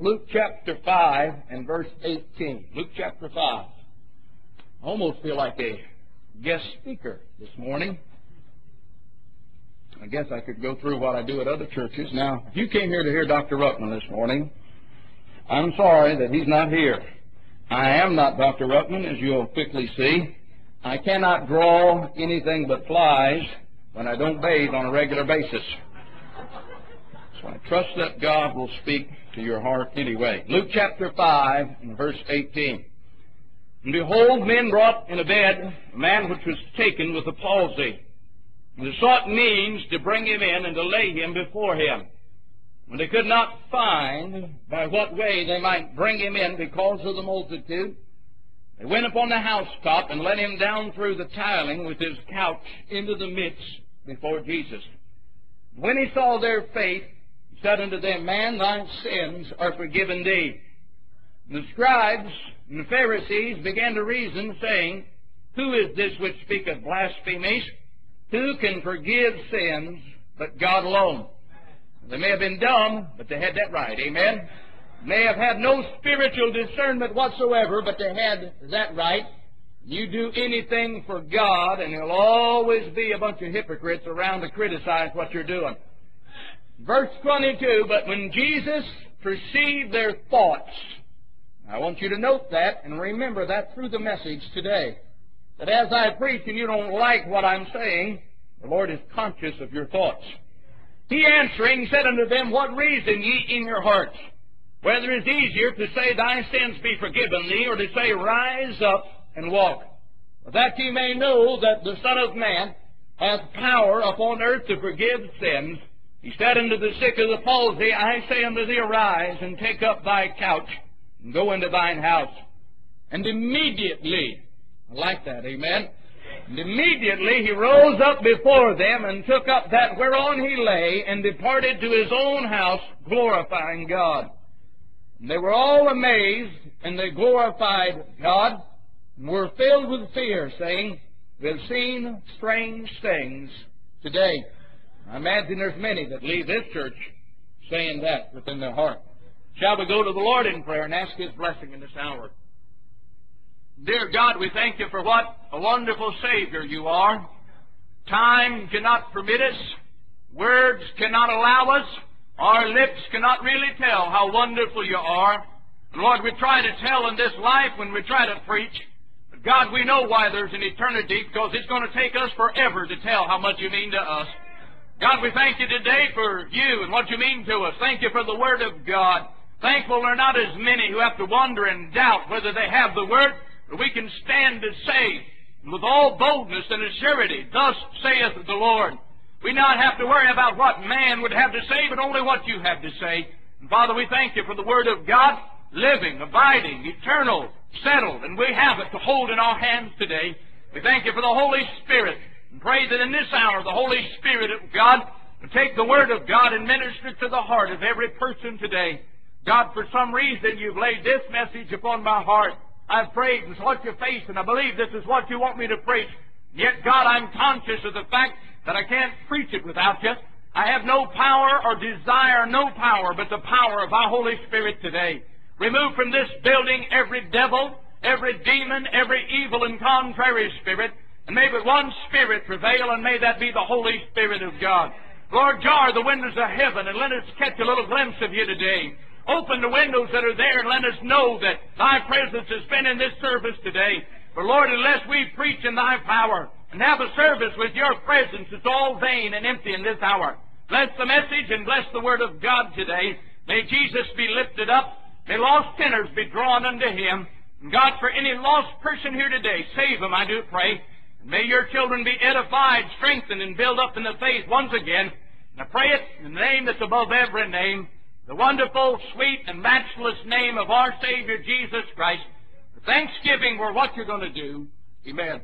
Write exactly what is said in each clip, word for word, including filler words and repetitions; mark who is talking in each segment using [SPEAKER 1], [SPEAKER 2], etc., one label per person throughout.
[SPEAKER 1] Luke chapter five and verse eighteen. Luke chapter five. I almost feel like a guest speaker this morning. I guess I could go through what I do at other churches. Now, if you came here to hear Doctor Ruckman this morning, I'm sorry that he's not here. I am not Doctor Ruckman, as you'll quickly see. I cannot draw anything but flies when I don't bathe on a regular basis. So I trust that God will speak to your heart anyway. Luke chapter five and verse eighteen. And behold, men brought in a bed a man which was taken with a palsy. And they sought means to bring him in and to lay him before him. When they could not find by what way they might bring him in because of the multitude, they went upon the housetop and let him down through the tiling with his couch into the midst before Jesus. When he saw their faith, he said unto them, Man, thy sins are forgiven thee. And the scribes and the Pharisees began to reason, saying, Who is this which speaketh blasphemies? Who can forgive sins but God alone? They may have been dumb, but they had that right. Amen? May have had no spiritual discernment whatsoever, but they had that right. You do anything for God, and there'll always be a bunch of hypocrites around to criticize what you're doing. Verse twenty-two, But when Jesus perceived their thoughts, I want you to note that and remember that through the message today, that as I preach and you don't like what I'm saying, the Lord is conscious of your thoughts. He answering said unto them, What reason ye in your hearts? Whether it is easier to say, Thy sins be forgiven thee, or to say, Rise up and walk. That ye may know that the Son of Man hath power upon earth to forgive sins. He said unto the sick of the palsy, I say unto thee, Arise, and take up thy couch, and go into thine house. And immediately, I like that, amen? And immediately he rose up before them, and took up that whereon he lay, and departed to his own house, glorifying God. And they were all amazed, and they glorified God, and were filled with fear, saying, We have seen strange things today. I imagine there's many that leave this church saying that within their heart. Shall we go to the Lord in prayer and ask His blessing in this hour? Dear God, we thank You for what a wonderful Savior You are. Time cannot permit us. Words cannot allow us. Our lips cannot really tell how wonderful You are. And Lord, we try to tell in this life when we try to preach. But God, we know why there's an eternity, because it's going to take us forever to tell how much You mean to us. God, we thank You today for You and what You mean to us. Thank You for the Word of God. Thankful there are not as many who have to wonder and doubt whether they have the Word, but we can stand to say with all boldness and assurity, Thus saith the Lord. We not have to worry about what man would have to say, but only what You have to say. And Father, we thank You for the Word of God, living, abiding, eternal, settled, and we have it to hold in our hands today. We thank You for the Holy Spirit, and pray that in this hour the Holy Spirit of God will take the Word of God and minister to the heart of every person today. God, for some reason You've laid this message upon my heart. I've prayed and sought Your face, and I believe this is what You want me to preach. Yet, God, I'm conscious of the fact that I can't preach it without You. I have no power or desire, no power, but the power of Thy Holy Spirit today. Remove from this building every devil, every demon, every evil and contrary spirit, and may but one Spirit prevail, and may that be the Holy Spirit of God. Lord, jar the windows of heaven, and let us catch a little glimpse of You today. Open the windows that are there and let us know that Thy presence has been in this service today. For Lord, unless we preach in Thy power and have a service with Your presence, it's all vain and empty in this hour. Bless the message and bless the Word of God today. May Jesus be lifted up. May lost sinners be drawn unto Him. And God, for any lost person here today, save them, I do pray. And may Your children be edified, strengthened, and built up in the faith once again. And I pray it in the name that's above every name, the wonderful, sweet, and matchless name of our Savior, Jesus Christ. For thanksgiving for what You're going to do. Amen.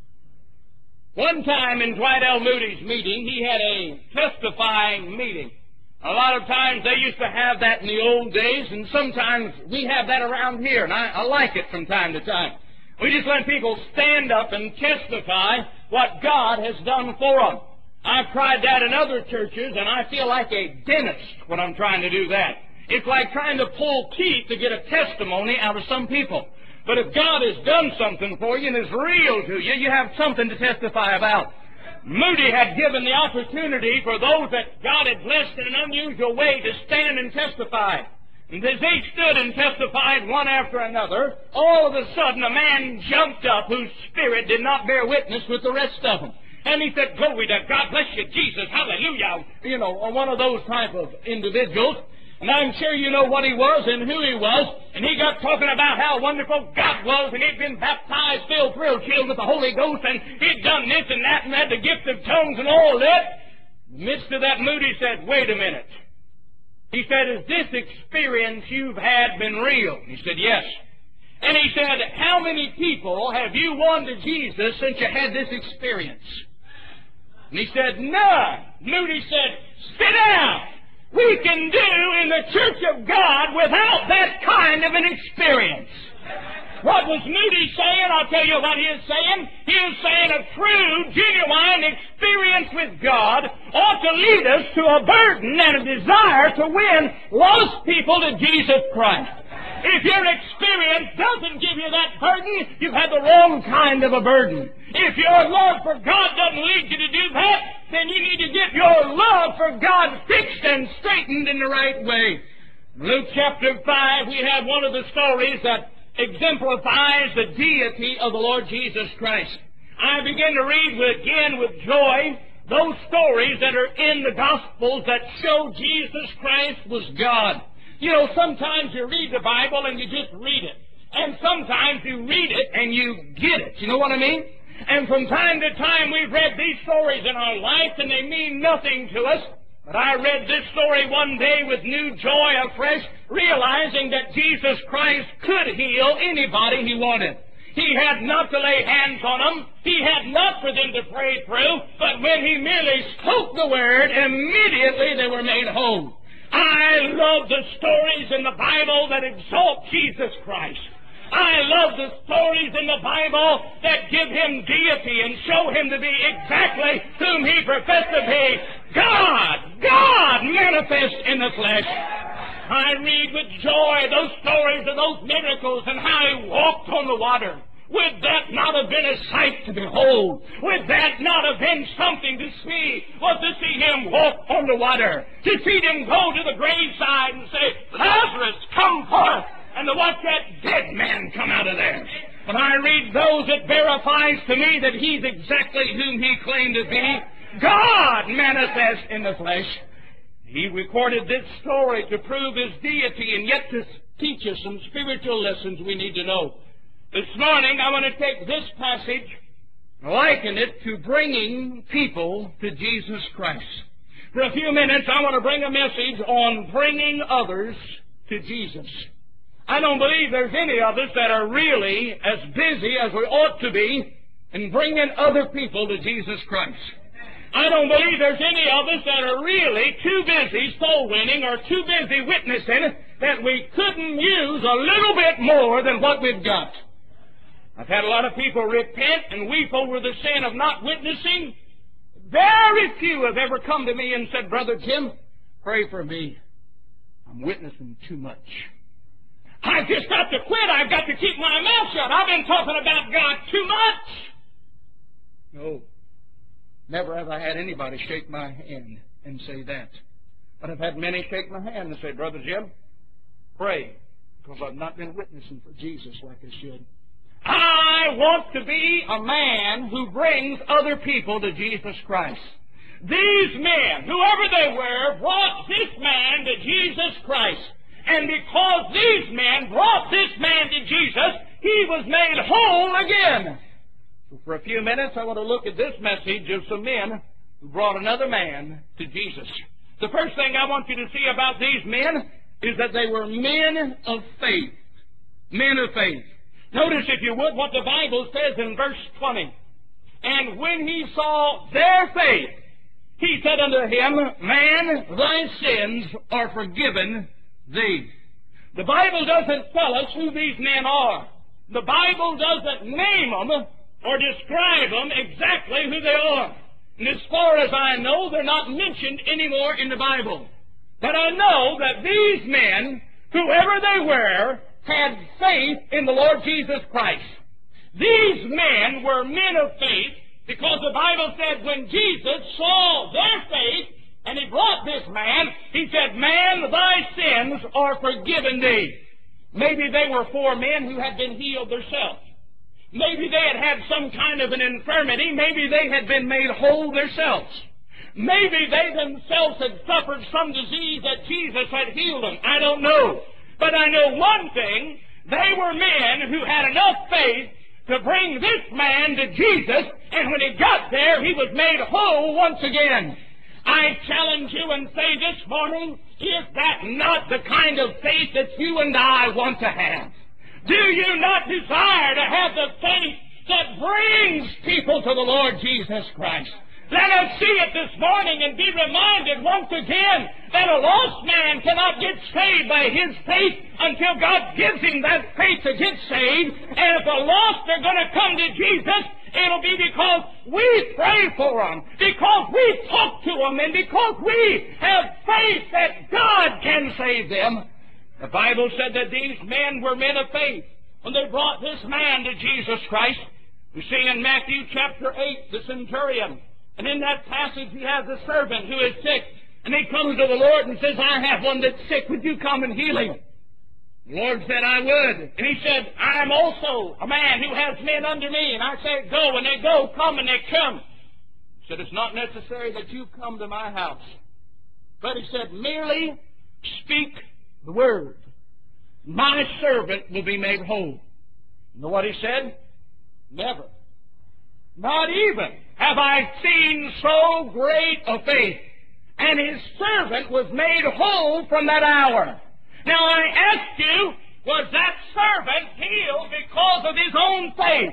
[SPEAKER 1] One time in Dwight L. Moody's meeting, he had a testifying meeting. A lot of times they used to have that in the old days, and sometimes we have that around here, and I, I like it from time to time. We just let people stand up and testify what God has done for them. I've tried that in other churches, and I feel like a dentist when I'm trying to do that. It's like trying to pull teeth to get a testimony out of some people. But if God has done something for you and is real to you, you have something to testify about. Moody had given the opportunity for those that God had blessed in an unusual way to stand and testify. And as they stood and testified one after another, all of a sudden a man jumped up whose spirit did not bear witness with the rest of them. And he said, "Glory to God, bless you, Jesus, hallelujah." You know, one of those type of individuals. And I'm sure you know what he was and who he was. And he got talking about how wonderful God was, and he'd been baptized, filled, thrilled, chilled with the Holy Ghost, and he'd done this and that and had the gift of tongues and all that. In the midst of that, Moody said, "Wait a minute." He said, "Has this experience you've had been real?" He said, "Yes." And he said, "How many people have you won to Jesus since you had this experience?" And he said, "None." Moody said, "Sit down. We can do in the church of God without that kind of an experience." What was Moody saying? I'll tell you what he is saying. He is saying a true, genuine experience with God ought to lead us to a burden and a desire to win lost people to Jesus Christ. If your experience doesn't give you that burden, you've had the wrong kind of a burden. If your love for God doesn't lead you to do that, then you need to get your love for God fixed and straightened in the right way. In Luke chapter five, we have one of the stories that exemplifies the deity of the Lord Jesus Christ. I begin to read with, again with joy those stories that are in the Gospels that show Jesus Christ was God. You know, sometimes you read the Bible and you just read it. And sometimes you read it and you get it. You know what I mean? And from time to time we've read these stories in our life and they mean nothing to us. But I read this story one day with new joy afresh, realizing that Jesus Christ could heal anybody He wanted. He had not to lay hands on them. He had not for them to pray through. But when He merely spoke the word, immediately they were made whole. I love the stories in the Bible that exalt Jesus Christ. I love the stories in the Bible that give Him deity and show Him to be exactly whom He professed to be. God, God manifest in the flesh. I read with joy those stories of those miracles and how He walked on the water. Would that not have been a sight to behold? Would that not have been something to see? Was to see Him walk on the water, to see Him go to the graveside and say, "Lazarus, come forth," and to watch that dead man come out of there. When I read those, it verifies to me that He's exactly whom He claimed to be. God manifest in the flesh. He recorded this story to prove His deity and yet to teach us some spiritual lessons we need to know. This morning I want to take this passage and liken it to bringing people to Jesus Christ. For a few minutes I want to bring a message on bringing others to Jesus. I don't believe there's any of us that are really as busy as we ought to be in bringing other people to Jesus Christ. I don't believe there's any of us that are really too busy soul winning or too busy witnessing that we couldn't use a little bit more than what we've got. I've had a lot of people repent and weep over the sin of not witnessing. Very few have ever come to me and said, "Brother Jim, pray for me. I'm witnessing too much. I've just got to quit. I've got to keep my mouth shut. I've been talking about God too much." No. Never have I had anybody shake my hand and say that. But I've had many shake my hand and say, "Brother Jim, pray, because I've not been witnessing for Jesus like I should." I want to be a man who brings other people to Jesus Christ. These men, whoever they were, brought this man to Jesus Christ. And because these men brought this man to Jesus, he was made whole again. So for a few minutes, I want to look at this message of some men who brought another man to Jesus. The first thing I want you to see about these men is that they were men of faith. Men of faith. Notice, if you would, what the Bible says in verse twenty. "And when he saw their faith, he said unto him, Man, thy sins are forgiven thee." The Bible doesn't tell us who these men are. The Bible doesn't name them or describe them exactly who they are. And as far as I know, they're not mentioned anymore in the Bible. But I know that these men, whoever they were, had faith in the Lord Jesus Christ. These men were men of faith because the Bible said when Jesus saw their faith and He brought this man, He said, "Man, thy sins are forgiven thee." Maybe they were four men who had been healed themselves. Maybe they had had some kind of an infirmity. Maybe they had been made whole themselves. Maybe they themselves had suffered some disease that Jesus had healed them. I don't know. But I know one thing. They were men who had enough faith to bring this man to Jesus, and when he got there, he was made whole once again. I challenge you and say this morning, is that not the kind of faith that you and I want to have? Do you not desire to have the faith that brings people to the Lord Jesus Christ? Let us see it this morning and be reminded once again that a lost man cannot get saved by his faith until God gives him that faith to get saved. And if the lost are going to come to Jesus, it'll be because we pray for them, because we talk to them, and because we have faith that God can save them. The Bible said that these men were men of faith. When they brought this man to Jesus Christ, we see in Matthew chapter eight, the centurion, and in that passage he has a servant who is sick, and he comes to the Lord and says, "I have one that's sick. Would you come and heal him?" The Lord said, "I would." And he said, "I'm also a man who has men under me." And I said, "Go," and they go, come, and they come. He said, "It's not necessary that you come to my house." But he said, "Merely speak the word. My servant will be made whole." You know what he said? "Never, not even have I seen so great a faith." And his servant was made whole from that hour. Now I ask you, was that servant healed because of his own faith?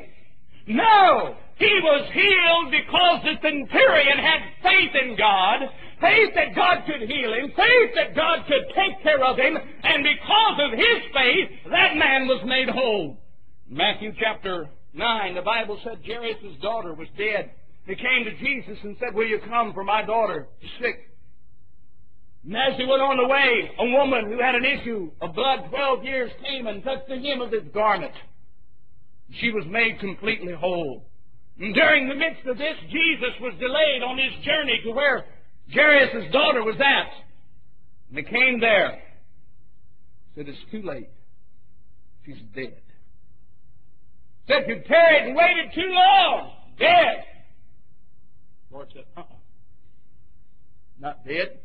[SPEAKER 1] No. He was healed because the centurion had faith in God, faith that God could heal him, faith that God could take care of him, and because of his faith, that man was made whole. Matthew chapter nine, the Bible said Jairus' daughter was dead. He came to Jesus and said, "Will you come, for my daughter is sick?" And as he went on the way, a woman who had an issue of blood twelve years came and touched the hem of his garment. She was made completely whole. And during the midst of this, Jesus was delayed on his journey to where Jairus' daughter was at. And he came there. Said, "It's too late. She's dead." Said, "You tarried and waited too long. Dead." The Lord said, "Uh-uh. Not dead.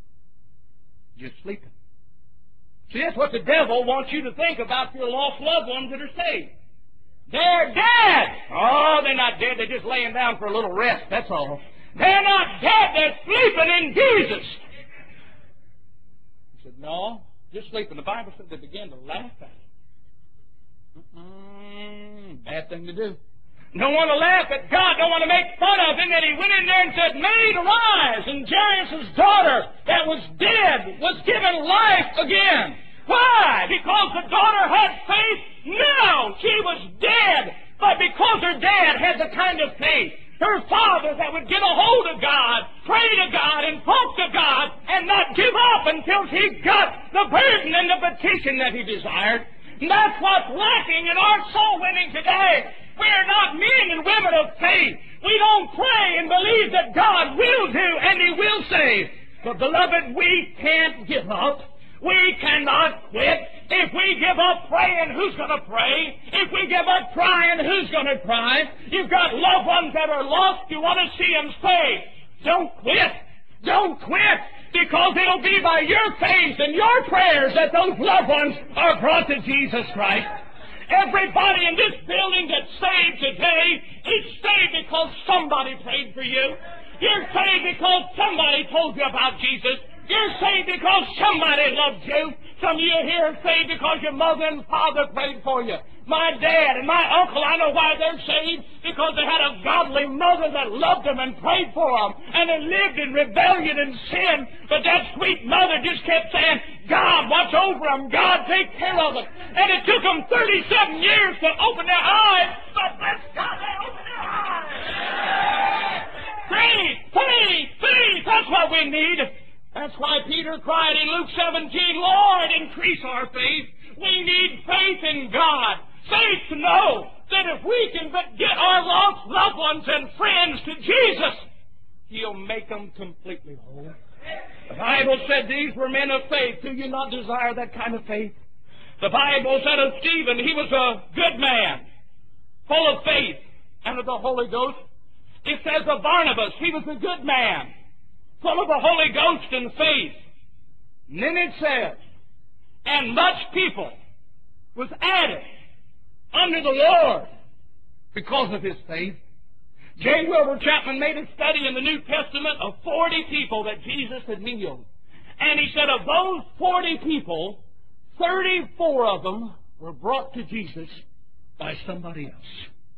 [SPEAKER 1] Just sleeping." See, that's what the devil wants you to think about your lost loved ones that are saved. They're dead. Oh, they're not dead. They're just laying down for a little rest. That's all. They're not dead. They're sleeping in Jesus. He said, "No, just sleeping." The Bible said they began to laugh at him. Mm-mm, bad thing to do. Don't want to laugh at God, don't want to make fun of him. And he went in there and said, "Maid, arise." And Jairus' daughter that was dead was given life again. Why? Because the daughter had faith? No, she was dead. But because her dad had the kind of faith, her father that would get a hold of God, pray to God, and talk to God, and not give up until he got the burden and the petition that he desired. And that's what's lacking in our soul winning today. We're not men and women of faith. We don't pray and believe that God will do and He will save. But, beloved, we can't give up. We cannot quit. If we give up praying, who's going to pray? If we give up crying, who's going to cry? You've got loved ones that are lost. You want to see them saved. Don't quit. Don't quit. Because it'll be by your faith and your prayers that those loved ones are brought to Jesus Christ. Everybody in this building that's saved today is saved because somebody prayed for you. You're saved because somebody told you about Jesus. You're saved because somebody loved you. Some of you here are saved because your mother and father prayed for you. My dad and my uncle, I know why they're saved. Because they had a godly mother that loved them and prayed for them. And they lived in rebellion and sin. But that sweet mother just kept saying, "God, watch over them. God, take care of them." And it took them thirty-seven years to open their eyes. But bless God, they opened their eyes. Faith, faith, faith. That's what we need.
[SPEAKER 2] That's why Peter cried in Luke seventeen, Lord, increase our faith. We need faith in God. Faith to know that if we can but get our lost loved ones and friends to Jesus, He'll make them completely whole. The Bible said these were men of faith. Do you not desire that kind of faith? The Bible said of Stephen, he was a good man, full of faith and of the Holy Ghost. It says of Barnabas, he was a good man, full of the Holy Ghost and faith. And then it says, and much people was added under the Lord because of his faith. J. Wilbur Chapman made a study in the New Testament of forty people that Jesus had healed. And he said of those forty people, thirty-four of them were brought to Jesus by somebody else.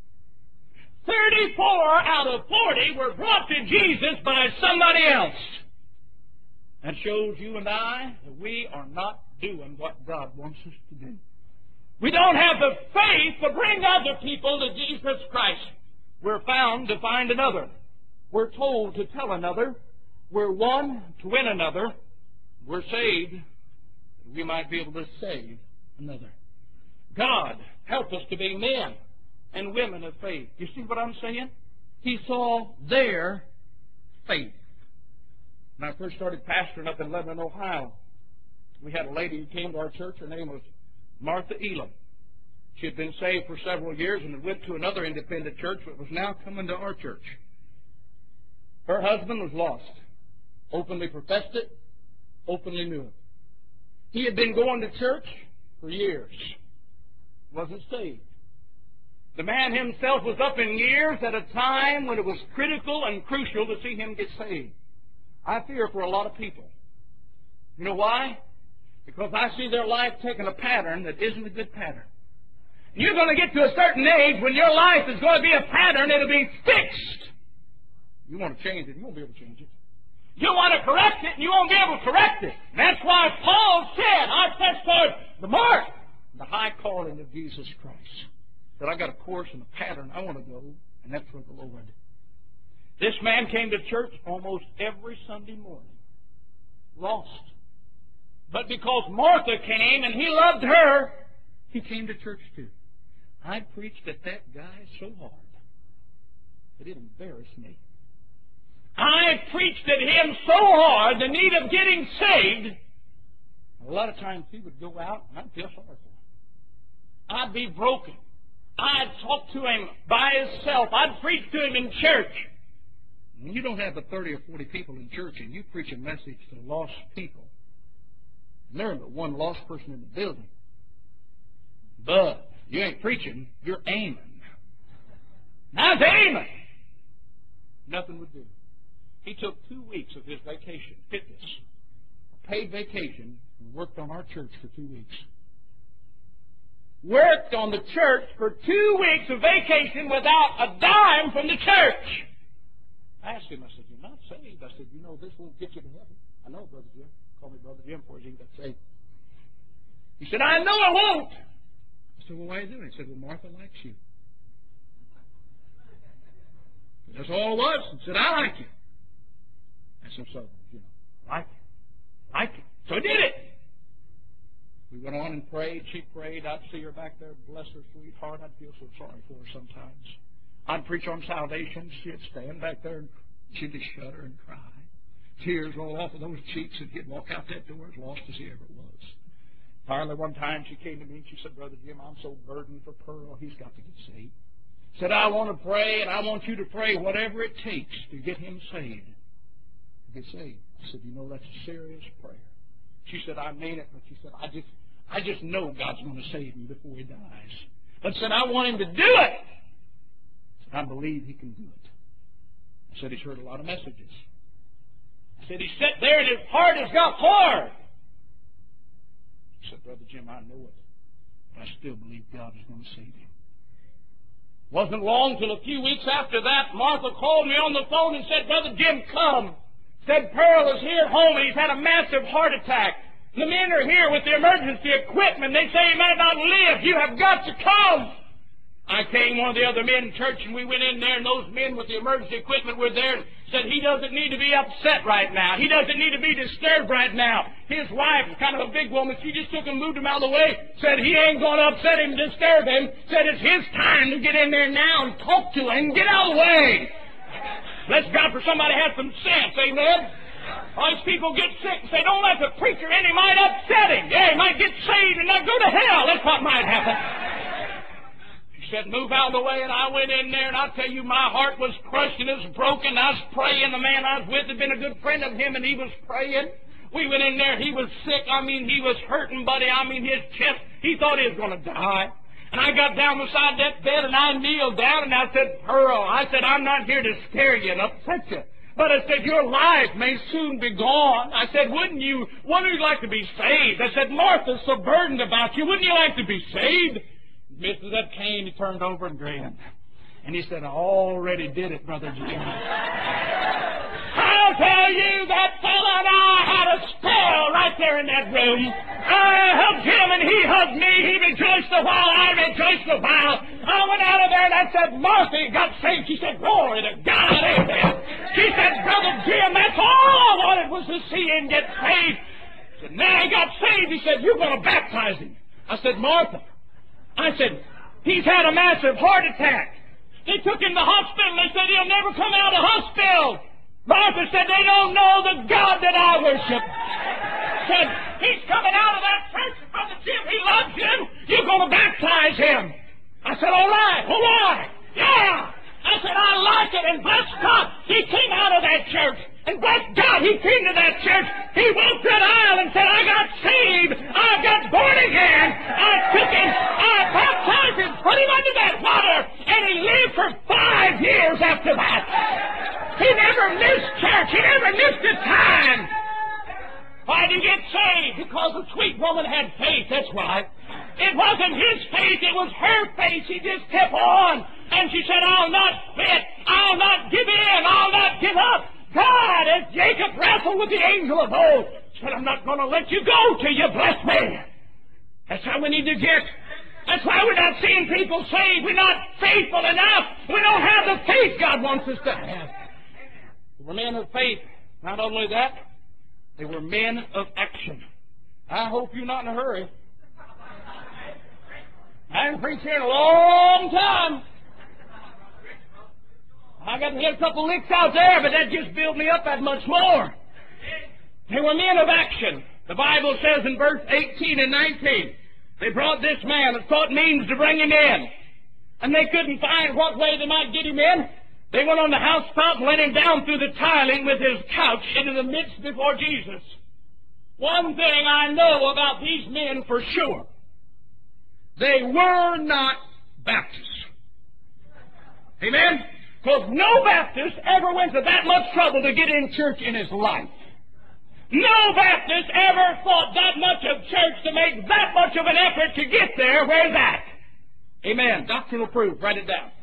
[SPEAKER 2] thirty-four out of forty were brought to Jesus by somebody else. That shows you and I that we are not doing what God wants us to do. We don't have the faith to bring other people to Jesus Christ. We're found to find another. We're told to tell another. We're won to win another. We're saved that we might be able to save another. God, help us to be men and women of faith. You see what I'm saying? He saw their faith. When I first started pastoring up in Lebanon, Ohio, we had a lady who came to our church. Her name was Martha Elam. She had been saved for several years and had went to another independent church, but was now coming to our church. Her husband was lost. Openly professed it, openly knew it. He had been going to church for years. Wasn't saved. The man himself was up in years at a time when it was critical and crucial to see him get saved. I fear for a lot of people. You know why? Because I see their life taking a pattern that isn't a good pattern. You're going to get to a certain age when your life is going to be a pattern. It'll be fixed. You want to change it, you won't be able to change it. You want to correct it, and you won't be able to correct it. That's why Paul said, I press toward the mark, the high calling of Jesus Christ. That I got a course and a pattern I want to go, and that's for the Lord. This man came to church almost every Sunday morning. Lost. But because Martha came and he loved her, he came to church too. I preached at that guy so hard that it embarrassed me. I preached at him so hard the need of getting saved. A lot of times he would go out and I'd feel sorry for him. I'd be broken. I'd talk to him by himself. I'd preach to him in church. When you don't have but thirty or forty people in church and you preach a message to lost people, and there ain't but one lost person in the building, but you ain't preaching, you're aiming. Now it's aiming. Nothing would do. He took two weeks of his vacation, fitness, paid vacation, and worked on our church for two weeks. Worked on the church for two weeks of vacation without a dime from the church. I asked him, I said, you're not saved. I said, you know, this won't get you to heaven. I know, Brother Jim. Call me Brother Jim before he got saved. He said, I know I won't. I said, well, why are you doing it? He said, well, Martha likes you. That's all it was. He said, I like you. I said, so, you know, like it. Like it. So I did it. We went on and prayed. She prayed. I'd see her back there. Bless her sweet heart. I'd feel so sorry for her sometimes. I'd preach on salvation. She'd stand back there and she'd just shudder and cry. Tears roll off of those cheeks and he'd walk out that door as lost as he ever was. Finally, one time she came to me and she said, Brother Jim, I'm so burdened for Pearl. He's got to get saved. Said, I want to pray and I want you to pray whatever it takes to get him saved. To get saved. I said, you know, that's a serious prayer. She said, I mean it, but she said, I just I just know God's going to save him before he dies. But said, I want him to do it. I said, I believe he can do it. I said, he's heard a lot of messages. I said, he sat there and his heart has got hard. He said, Brother Jim, I know it. But I still believe God is going to save him. Wasn't long till a few weeks after that, Martha called me on the phone and said, Brother Jim, come. Said Pearl is here at home and he's had a massive heart attack. The men are here with the emergency equipment. They say he might not live. You have got to come. I came, one of the other men in church, and we went in there, and those men with the emergency equipment were there and said he doesn't need to be upset right now. He doesn't need to be disturbed right now. His wife is kind of a big woman. She just took him, moved him out of the way, said he ain't going to upset him, disturb him, said it's his time to get in there now and talk to him, get out of the way. Bless God for somebody had some sense, amen? All these people get sick and say, don't let the preacher in, he might upset him. Yeah, he might get saved and not go to hell. That's what might happen. He said, move out of the way, and I went in there, and I tell you, my heart was crushed and it was broken. I was praying. The man I was with had been a good friend of him, and he was praying. We went in there. He was sick. I mean, he was hurting, buddy. I mean, his chest, he thought he was going to die. And I got down beside that bed, and I kneeled down, and I said, Pearl, I said, I'm not here to scare you and upset you. But I said, your life may soon be gone. I said, wouldn't you, wouldn't you like to be saved? I said, Martha's so burdened about you. Wouldn't you like to be saved? Missus that cane, he turned over and grinned. And he said, I already did it, Brother Jim. I'll tell you, that fella and I had a spell right there in that room. I hugged him and he hugged me. He rejoiced a while, I rejoiced a while. I went out of there and I said, Martha got saved. She said, glory to God, amen. She said, Brother Jim, that's all I wanted was to see him get saved. I said, now he got saved. He said, you're going to baptize him. I said, Martha, I said, he's had a massive heart attack. They took him to the hospital. They said he'll never come out of the hospital. Martha said, they don't know the God that I worship. Said, he's coming out of that church, Brother Jim. He loves him. You're going to baptize him. I said, all right, all right. Yeah. I said, I like it. And bless God, he came out of that church. And bless God, he came to that church. He walked that aisle and said, I got saved. I got born again. I took him. I baptized him, put him under that water. And he lived for five years after that. He never missed church. He never missed a time. Why did he get saved? Because the sweet woman had faith. That's right. It wasn't his faith. It was her faith. She just kept on. And she said, I'll not quit. I'll not give in. I'll not give up. God, as Jacob wrestled with the angel of old, said, I'm not going to let you go till you bless me. That's how we need to get. That's why we're not seeing people saved. We're not faithful enough. We don't have the faith God wants us to have. They were men of faith. Not only that, they were men of action. I hope you're not in a hurry. I haven't preached here in a long time. I got to get a couple licks out there, but that just built me up that much more. They were men of action. The Bible says in verse eighteen and nineteen, they brought this man and sought means to bring him in. And they couldn't find what way they might get him in. They went on the housetop and let him down through the tiling with his couch into the midst before Jesus. One thing I know about these men for sure, they were not Baptists. Amen? Because no Baptist ever went to that much trouble to get in church in his life. No Baptist ever thought that much of church to make that much of an effort to get there. Where's that? Amen. Doctrinal proof. Write it down.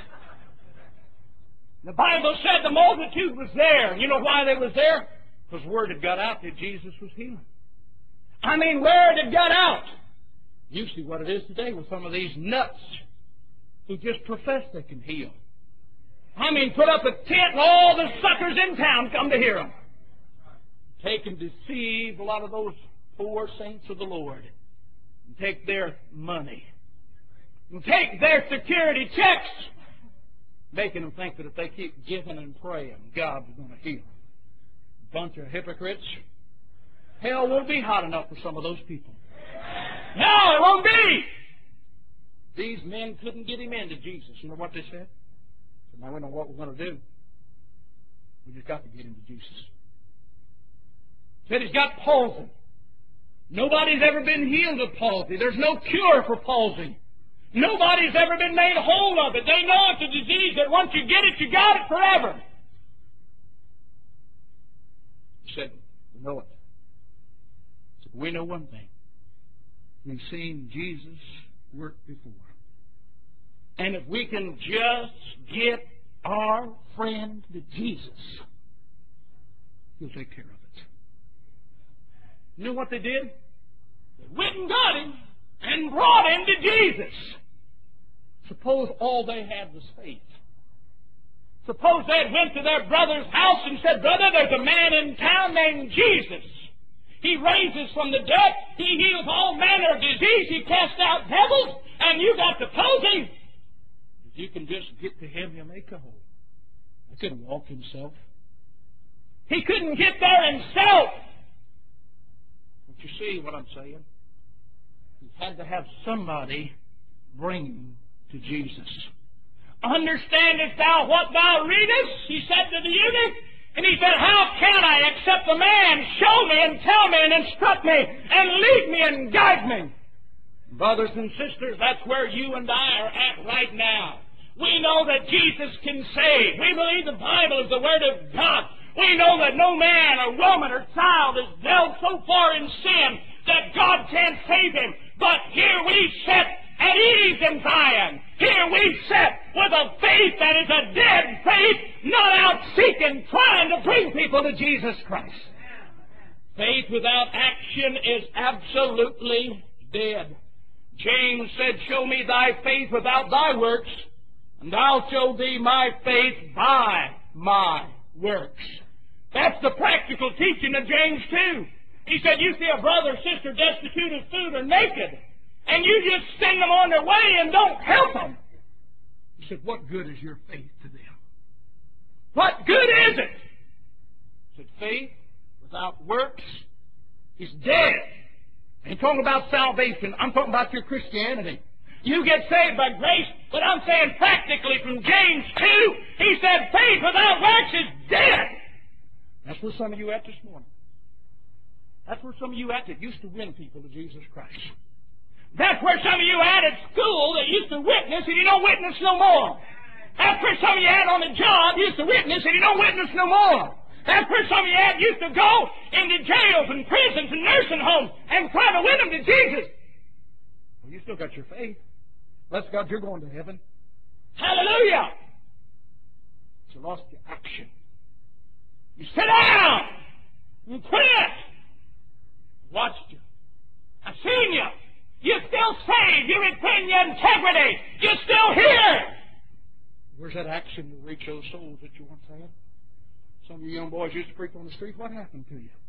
[SPEAKER 2] The Bible said the multitude was there. You know why they was there? Because word had got out that Jesus was healing. I mean, word had got out. You see what it is today with some of these nuts who just profess they can heal. I mean, put up a tent and all the suckers in town come to hear them. Take and deceive a lot of those poor saints of the Lord. And take their money. And take their security checks. Making them think that if they keep giving and praying, God's going to heal them. Bunch of hypocrites. Hell won't be hot enough for some of those people. No, it won't be. These men couldn't get him into Jesus. You know what they said? So now we know what we're going to do. We just got to get him to Jesus. Said he's got palsy. Nobody's ever been healed of palsy. There's no cure for palsy. Nobody's ever been made whole of it. They know it's a disease that once you get it, you got it forever. He said, we know it. He said, we know one thing. We've seen Jesus work before. And if we can just get our friend to Jesus, He'll take care of it. You know what they did? They went and got him and brought him to Jesus. Suppose all they had was faith. Suppose they had went to their brother's house and said, "Brother, there's a man in town named Jesus. He raises from the dead. He heals all manner of disease. He casts out devils. And you got to pose him. If you can just get to him, he'll make a whole." He couldn't walk himself. He couldn't get there himself. Don't you see what I'm saying? He had to have somebody bring him to Jesus. "Understandest thou what thou readest?" he said to the eunuch. And he said, "How can I except the man show me and tell me and instruct me and lead me and guide me?" Brothers and sisters, that's where you and I are at right now. We know that Jesus can save. We believe the Bible is the Word of God. We know that no man or woman or child is delved so far in sin that God can't save him. But here we sit at ease in Zion. Here we sit with a faith that is a dead faith, not out seeking, trying to bring people to Jesus Christ. Faith without action is absolutely dead. James said, "Show me thy faith without thy works, and I'll show thee my faith by my works." That's the practical teaching of James two. He said, you see a brother or sister destitute of food or naked, and you just send them on their way and don't help them. He said, what good is your faith to them? What good is it? He said, faith without works is dead. I ain't talking about salvation. I'm talking about your Christianity. You get saved by grace, but I'm saying practically from James two, he said faith without works is dead. That's where some of you at this morning. That's where some of you at that used to win people to Jesus Christ. That's where some of you at at school that used to witness and you don't witness no more. That's where some of you at on the job used to witness and you don't witness no more. That's where some of you at used to go into jails and prisons and nursing homes and try to win them to Jesus. Well, you still got your faith. Bless God, you're going to heaven. Hallelujah! But you lost your action. You sit down. You quit. Watched you. I've seen you. You're still saved. You retain your integrity. You're still here. Where's that action to reach those souls that you once had? Some of you young boys used to preach on the street. What happened to you?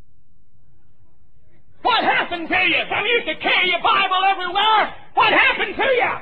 [SPEAKER 2] What happened to you? Some of you used to carry your Bible everywhere. What happened to you?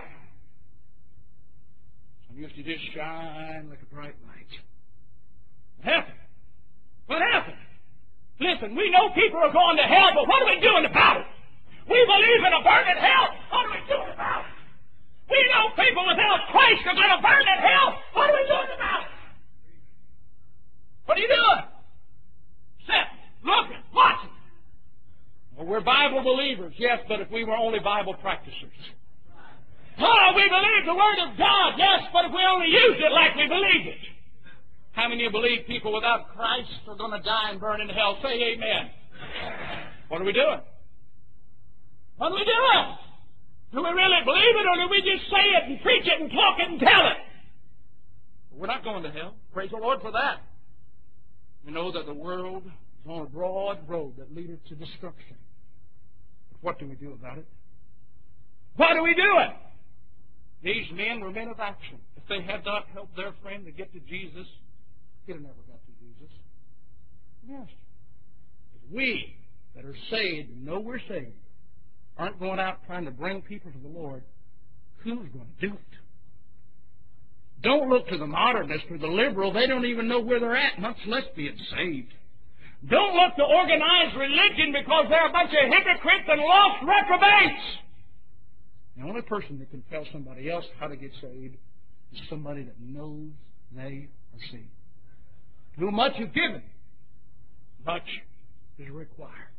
[SPEAKER 2] Some used to just shine like a bright light. What happened? What happened? Listen, we know people are going to hell, but what are we doing about it? We believe in a burning hell. What are we doing about it? We know people without Christ are going to burn in hell. What are we doing about it? What are you doing? Sitting, looking, watching. Well, we're Bible believers, yes, but if we were only Bible practicers. Oh, we believe the Word of God, yes, but if we only used it like we believed it. How many of you believe people without Christ are going to die and burn in hell? Say amen. What are we doing? What are we doing? Do we really believe it, or do we just say it and preach it and talk it and tell it? We're not going to hell. Praise the Lord for that. We know that the world is on a broad road that leadeth to destruction. But what do we do about it? What do we do it? These men were men of action. If they had not helped their friend to get to Jesus, he'd have never got to Jesus. Yes. If we that are saved and know we're saved aren't going out trying to bring people to the Lord, who's going to do it? Don't look to the modernist or the liberal. They don't even know where they're at, much less being saved. Don't look to organized religion because they're a bunch of hypocrites and lost reprobates. The only person that can tell somebody else how to get saved is somebody that knows they are saved. To whom much is given, much is required.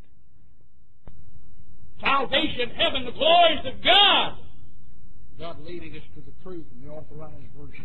[SPEAKER 2] Salvation, heaven, the glories of God. God leading us to the truth in the authorized version.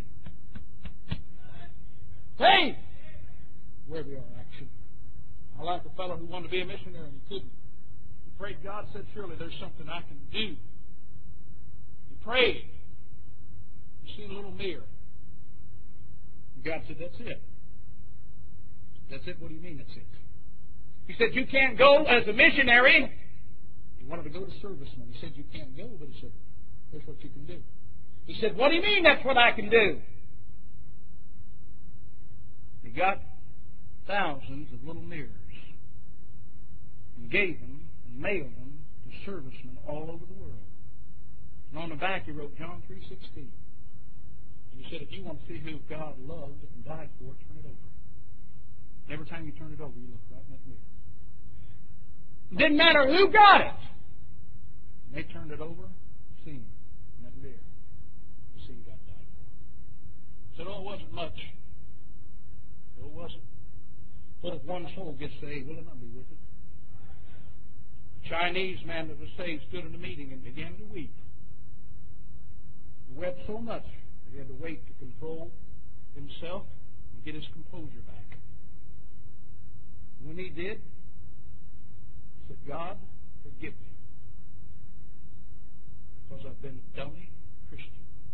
[SPEAKER 2] Faith. Where we are, action. I like a fellow who wanted to be a missionary and he couldn't. He prayed. God said, surely there's something I can do. He prayed. He seen a little mirror. And God said, that's it. That's it? What do you mean that's it? He said, you can't go as a missionary. He wanted to go to servicemen. He said, you can't go, but he said, here's what you can do. He said, what do you mean that's what I can do? He got thousands of little mirrors and gave them and mailed them to servicemen all over the world. And on the back he wrote John three sixteen. And he said, if you want to see who God loved and died for, turn it over. And every time you turn it over, you look right in that mirror. It didn't matter who got it. And they turned it over, seen in that mirror. You see God died for. Said, oh, it wasn't much. No, it wasn't. But if one soul gets saved, will it not be worth it? A Chinese man that was saved stood in a meeting and began to weep. He wept so much that he had to wait to control himself and get his composure back. When he did, he said, God, forgive me, because I've been a dummy Christian.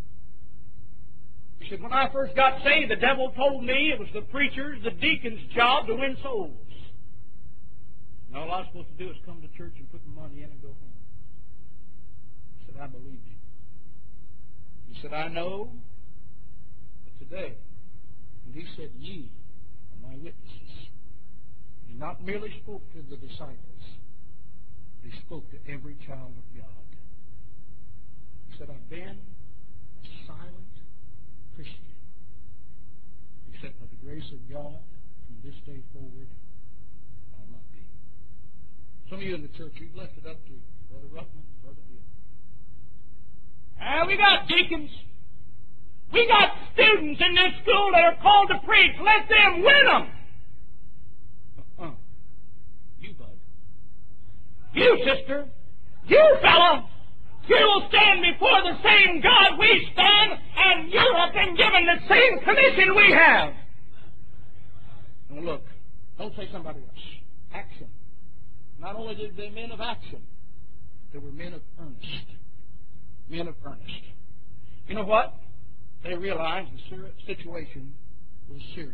[SPEAKER 2] He said, when I first got saved, the devil told me it was the preacher's, the deacon's job to win souls. And all I was supposed to do is come to church and put the money in and go home. He said, I believed him. He said, I know that today, when he said, ye are my witnesses, he not merely spoke to the disciples, he spoke to every child of God. He said, I've been a silent Christian. He said, by the grace of God, from this day forward, I'll not be. Some of you in the church, you've left it up to Brother Ruckman, Brother Hill. And we got deacons. We got students in this school that are called to preach. Let them win them. Uh-uh. You, bud. You, sister. You, fella. You will stand before the same God we stand, and you have been given the same commission we have. Now look, don't say somebody else. Action. Not only did they men of action, they were men of earnest. Men of earnest. You know what? They realized the situation was serious.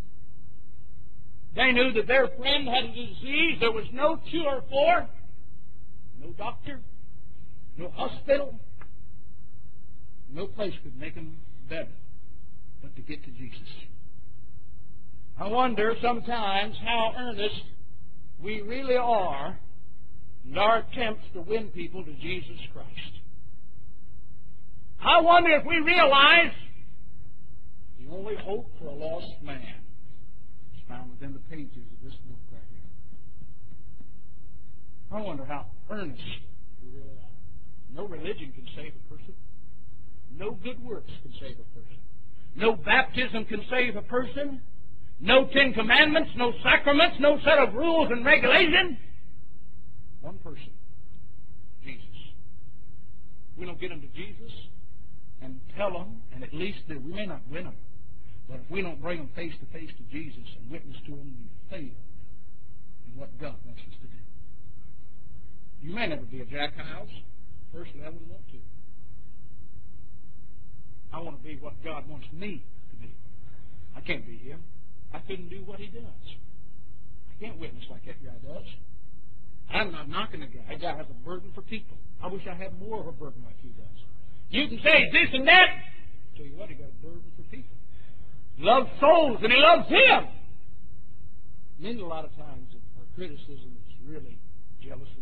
[SPEAKER 2] They knew that their friend had a disease there was no cure for, no doctor, no hospital, no place could make them better but to get to Jesus. I wonder sometimes how earnest we really are in our attempts to win people to Jesus Christ. I wonder if we realize the only hope for a lost man is found within the pages of this book right here. I wonder how earnest we really are. No religion can save a person. No good works can save a person. No baptism can save a person. No Ten Commandments, no sacraments, no set of rules and regulations. One person, Jesus. We don't get them to Jesus and tell them, and at least we may not win them, but if we don't bring them face to face to Jesus and witness to them, we failed in what God wants us to do. You may never be a Jack Hyles. Personally, I wouldn't want to. I want to be what God wants me to be. I can't be him. I couldn't do what he does. I can't witness like that guy does. I'm not knocking the guy. That guy has a burden for people. I wish I had more of a burden like he does. You can say this and that. I'll tell you what, he got a burden for people. He loves souls and he loves him. And then a lot of times our criticism is really jealousy.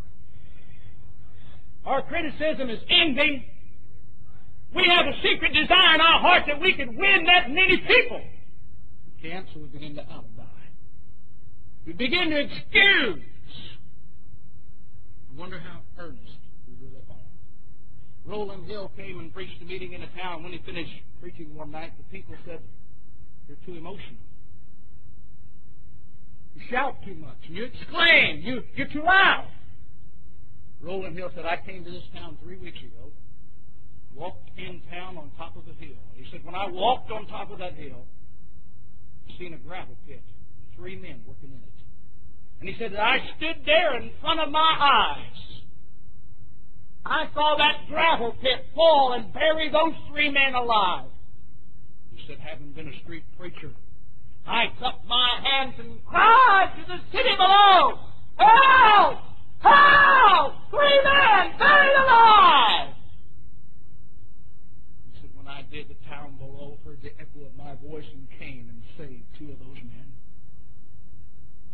[SPEAKER 2] Our criticism is envy. We have a secret desire in our heart that we could win that many people. We can't, so we begin to alibi. We begin to excuse. I wonder how earnest we really are. Roland Hill came and preached a meeting in a town. When he finished preaching one night, the people said, "You're too emotional. You shout too much. And you exclaim. You, you're too loud." Roland Hill said, "I came to this town three weeks ago, walked in town on top of a hill." He said, "When I walked on top of that hill, I seen a gravel pit, three men working in it. And he said that I stood there in front of my eyes. I saw that gravel pit fall and bury those three men alive." He said, having been a street preacher, I cupped my hands and cried to the city below, "Help! Help! Three men buried alive!"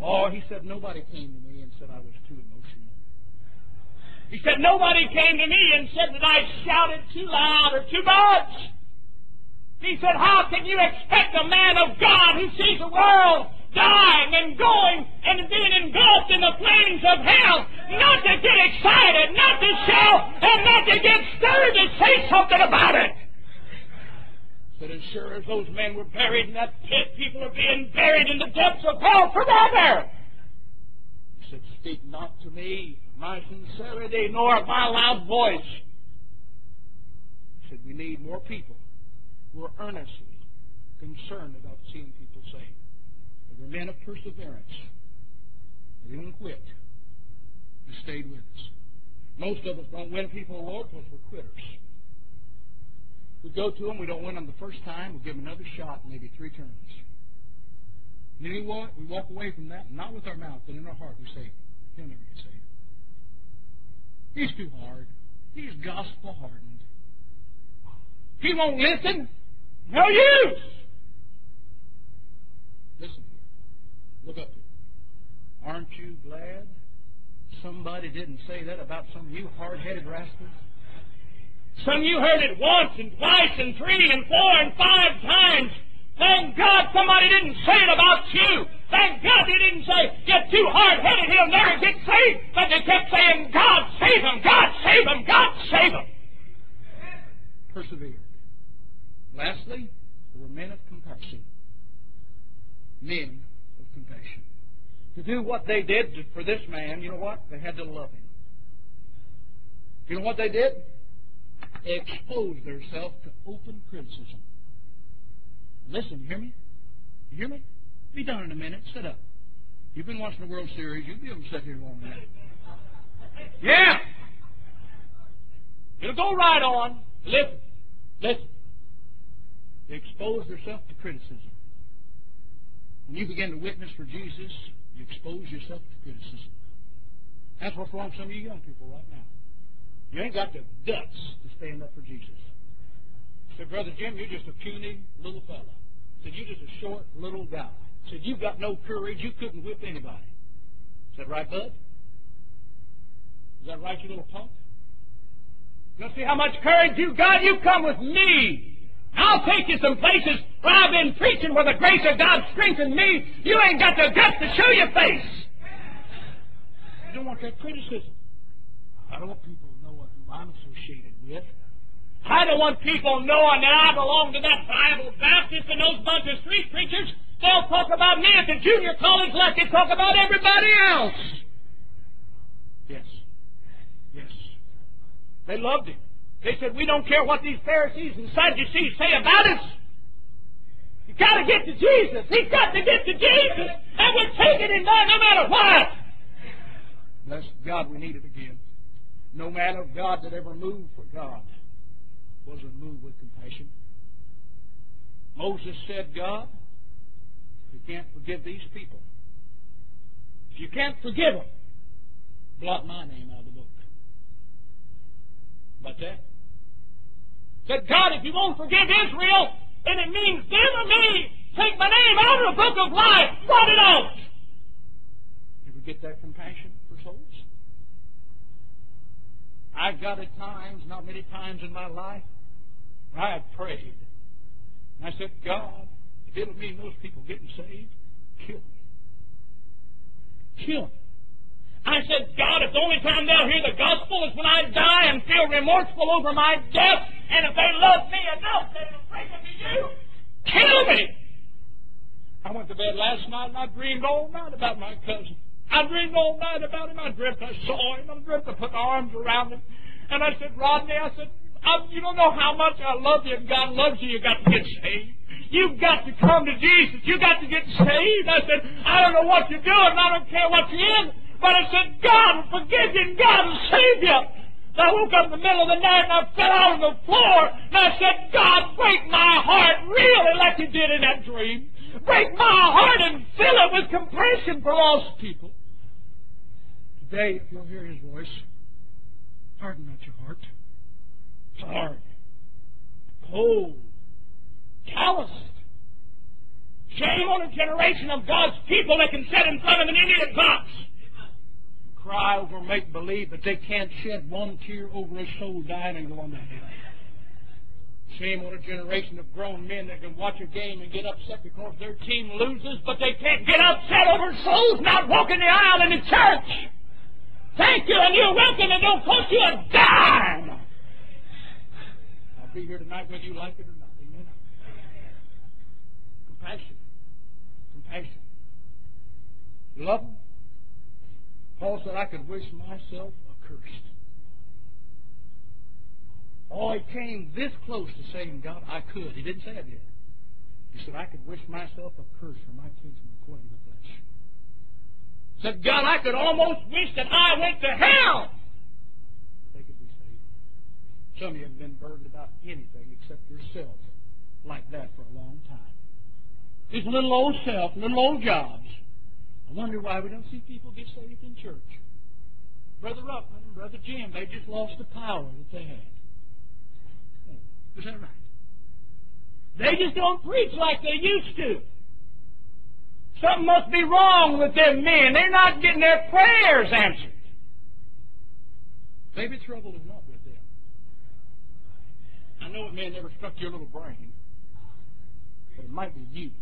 [SPEAKER 2] Oh, he said, nobody came to me and said I was too emotional. He said, nobody came to me and said that I shouted too loud or too much. He said, how can you expect a man of God who sees the world dying and going and being engulfed in the flames of hell not to get excited, not to shout, and not to get stirred to say something about it? But as sure as those men were buried in that pit, people are being buried in the depths of hell forever. He said, speak not to me of my sincerity nor of my loud voice. He said, we need more people who are earnestly concerned about seeing people saved. They were men of perseverance. They didn't quit. They stayed with us. Most of us don't win people to the Lord because we're quitters. We go to them, we don't win them the first time, we give them another shot, maybe three turns. And then we walk, we walk away from that, not with our mouth, but in our heart we say, he'll never get saved. He's too hard. He's gospel hardened. He won't listen. No use. Listen here. Look up here. Aren't you glad somebody didn't say that about some of you hard-headed rascals? Some of you heard it once and twice and three and four and five times. Thank God somebody didn't say it about you. Thank God they didn't say, you're too hard-headed, he'll never get saved. But they kept saying, God save him, God save him, God save him. Persevered. Lastly, there were men of compassion. Men of compassion. To do what they did for this man, you know what? They had to love him. You know what they did? They exposed themselves to open criticism. Listen, you hear me? You hear me? Be done in a minute. Sit up. You've been watching the World Series. You'll be able to sit here long enough. Yeah! It'll go right on. Listen. Listen. They expose themselves to criticism. When you begin to witness for Jesus, you expose yourself to criticism. That's what's wrong with some of you young people right now. You ain't got the guts to stand up for Jesus. Said, Brother Jim, you're just a puny little fella. Said, you're just a short little guy. Said, you've got no courage. You couldn't whip anybody. Is that right, bud? Is that right, you little punk? You want to see how much courage you got? You come with me. I'll take you some places where I've been preaching where the grace of God strengthened me. You ain't got the guts to show your face. You don't want that criticism. I don't want people to know who I'm associated with. I don't want people knowing that I belong to that Bible Baptist and those bunch of street preachers. They'll talk about me at the junior college like they talk about everybody else. Yes. Yes. They loved him. They said, we don't care what these Pharisees and Sadducees say about us. You've got to get to Jesus. He's got to get to Jesus. And we're taking him there no matter what. Bless God, we need it again. No man of God that ever moved for God wasn't moved with compassion. Moses said, God, if you can't forgive these people, if you can't forgive them, blot my name out of the book. About that? Said, God, if you won't forgive Israel, then it means them or me. Take my name out of the book of life. Blot it out. You ever get that compassion for souls? I've got at times, not many times in my life, I have prayed. And I said, God, if it'll mean those people getting saved, kill me. Kill me. I said, God, if the only time they'll hear the gospel is when I die and feel remorseful over my death, and if they love me enough, they'll bring them to you, kill me. I went to bed last night and I dreamed all night about my cousin. I dreamed all night about him. I dreamt I saw him. I dreamt I put my arms around him. And I said, Rodney, I said, I, you don't know how much I love you and God loves you. You got to get saved. You've got to come to Jesus. You got to get saved. I said, I don't know what you're doing. I don't care what you're in. But I said, God will forgive you and God will save you. And I woke up in the middle of the night and I fell out on the floor. And I said, God, break my heart really like you did in that dream. Break my heart and fill it with compassion for lost people. Today, if you'll hear his voice, harden not your heart. It's hard, cold, calloused. Shame on a generation of God's people that can sit in front of an Indian box and cry over make-believe, but they can't shed one tear over a soul dying and going to hell. Shame on a generation of grown men that can watch a game and get upset because their team loses, but they can't get upset over souls not walking the aisle in the church. Thank you, and you're welcome. It don't cost you a dime. I'll be here tonight whether you like it or not. Amen. Compassion. Compassion. Love them. Paul said, I could wish myself accursed. Oh, he came this close to saying, God, I could. He didn't say it yet. He said, I could wish myself accursed for my kinsmen according to the flesh. He said, God, I could almost wish that I went to hell. They could be saved. Some of you have been burdened about anything except yourself like that for a long time. These little old self, little old jobs. I wonder why we don't see people get saved in church. Brother Ruffman and Brother Jim, they just lost the power that they had. Is that right? They just don't preach like they used to. Something must be wrong with them men. They're not getting their prayers answered. Maybe trouble is not with them. I know it may have never struck your little brain, but it might be you.